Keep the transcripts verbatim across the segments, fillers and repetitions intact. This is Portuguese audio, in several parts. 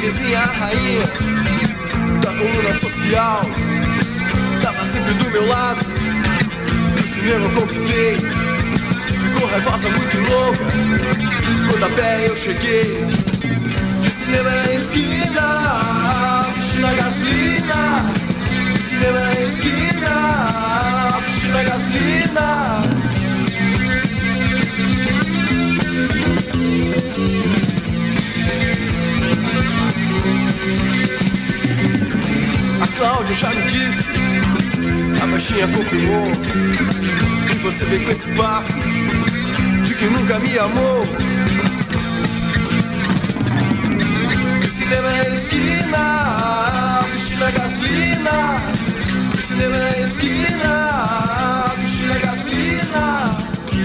Terezinha, a rainha da coluna social, tava sempre do meu lado. No cinema eu convidei, ficou raivosa, muito louca. Quando a pé eu cheguei, de cinema na esquina, vestindo a gasolina. De cinema na esquina, vestindo a gasolina. A Cláudia já me disse, a baixinha confirmou, que você veio com esse papo de que nunca me amou. De cinema na esquina, vestindo a gasolina. De cinema na esquina, vestindo a gasolina.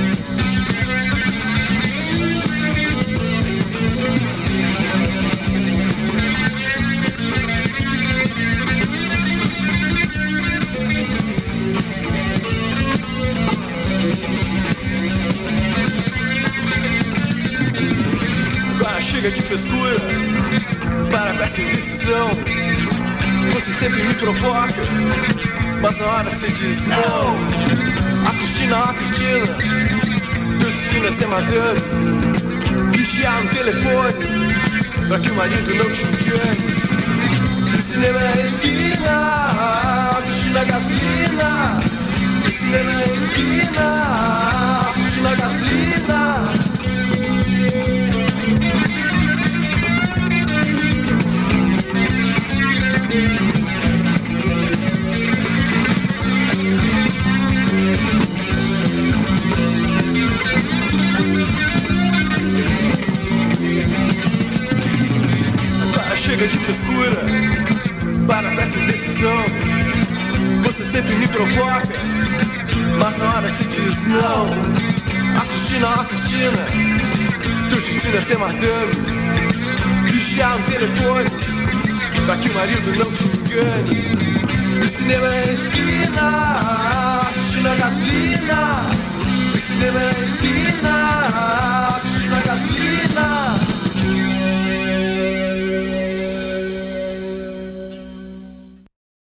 Chega de frescura, para com essa indecisão. Você sempre me provoca, mas na hora você diz não. A Cristina, a Cristina, teu destino é ser madame, vigiar no telefone, pra que o marido não te engane. De cinema na esquina, Cristina gasolina. De cinema na esquina, Cristina gasolina. Agora chega de frescura, para com essa indecisão. Você sempre me provoca, mas na hora se diz não. A Cristina, a Cristina, teu destino é ser madame, vigiar no telefone, pra que o marido não te engane. De cinema na esquina, Cristina gasolina. De cinema na esquina.